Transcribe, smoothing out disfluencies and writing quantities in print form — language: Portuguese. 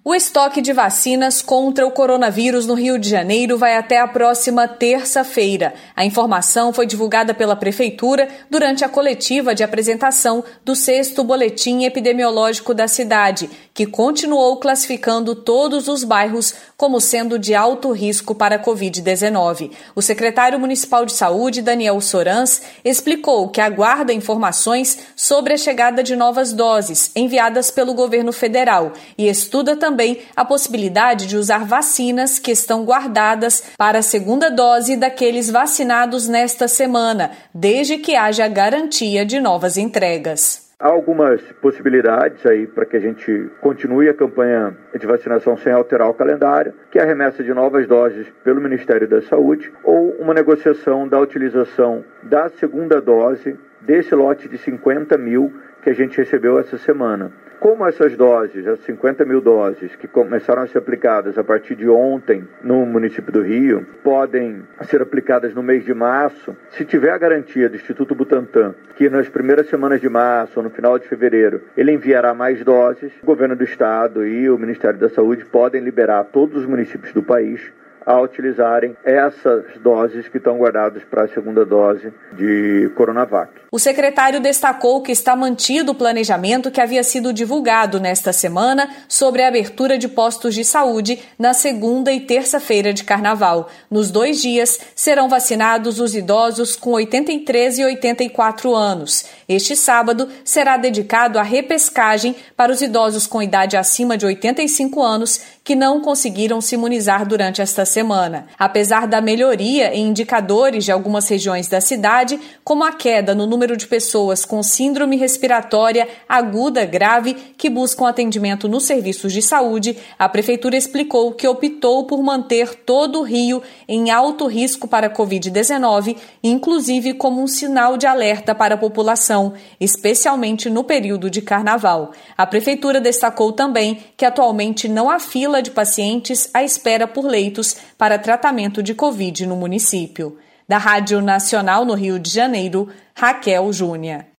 O estoque de vacinas contra o coronavírus no Rio de Janeiro vai até a próxima terça-feira. A informação foi divulgada pela Prefeitura durante a coletiva de apresentação do 6º Boletim Epidemiológico da cidade, que continuou classificando todos os bairros como sendo de alto risco para a Covid-19. O secretário municipal de saúde, Daniel Sorans, explicou que aguarda informações sobre a chegada de novas doses enviadas pelo governo federal e estuda também a possibilidade de usar vacinas que estão guardadas para a segunda dose daqueles vacinados nesta semana, desde que haja garantia de novas entregas. Há algumas possibilidades aí para que a gente continue a campanha de vacinação sem alterar o calendário, que é a remessa de novas doses pelo Ministério da Saúde ou uma negociação da utilização da segunda dose desse lote de 50 mil que a gente recebeu essa semana. Como essas doses, as 50 mil doses que começaram a ser aplicadas a partir de ontem no município do Rio, podem ser aplicadas no mês de março, se tiver a garantia do Instituto Butantan que nas primeiras semanas de março ou no final de fevereiro ele enviará mais doses, o governo do estado e o Ministério da Saúde podem liberar todos os municípios do país a utilizarem essas doses que estão guardadas para a segunda dose de Coronavac. O secretário destacou que está mantido o planejamento que havia sido divulgado nesta semana sobre a abertura de postos de saúde na segunda e terça-feira de Carnaval. Nos 2 dias, serão vacinados os idosos com 83 e 84 anos. Este sábado será dedicado à repescagem para os idosos com idade acima de 85 anos que não conseguiram se imunizar durante esta semana. Apesar da melhoria em indicadores de algumas regiões da cidade, como a queda no número de pessoas com síndrome respiratória aguda grave que buscam atendimento nos serviços de saúde, a Prefeitura explicou que optou por manter todo o Rio em alto risco para a Covid-19, inclusive como um sinal de alerta para a população, especialmente no período de Carnaval. A Prefeitura destacou também que atualmente não há fila de pacientes à espera por leitos para tratamento de Covid no município. Da Rádio Nacional no Rio de Janeiro, Raquel Júnior.